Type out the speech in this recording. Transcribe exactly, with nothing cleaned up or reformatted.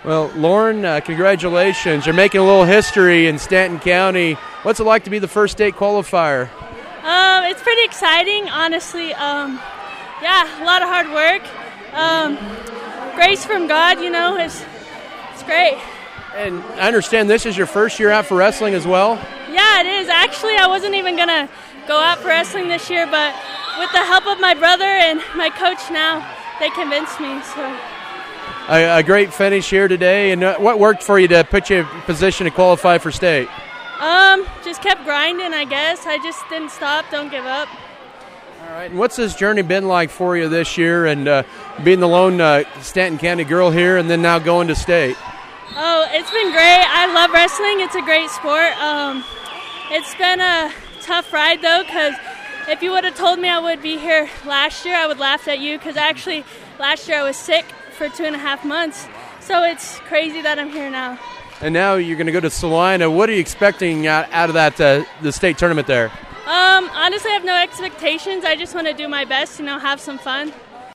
Well, Lauren, uh, congratulations. You're making a little history in Stanton County. What's it like to be the first state qualifier? Um, it's pretty exciting, honestly. Um, yeah, a lot of hard work. Um, grace from God, you know, it's, it's great. And I understand this is your first year out for wrestling as well? Yeah, it is. Actually, I wasn't even going to go out for wrestling this year, but with the help of my brother and my coach now, they convinced me. So, A, a great finish here today. And uh, what worked for you to put you in position to qualify for state? Um, just kept grinding, I guess. I just didn't stop, don't give up. All right. And what's this journey been like for you this year and uh, being the lone uh, Stanton County girl here and then now going to state? Oh, it's been great. I love wrestling. It's a great sport. Um, it's been a tough ride, though, because if you would have told me I would be here last year, I would laugh at you, because actually last year I was sick for two and a half months. So it's crazy that I'm here now. And now you're going to go to Salina. What are you expecting out, out of that uh, the state tournament there? Um, honestly, I have no expectations. I just want to do my best, you know, have some fun.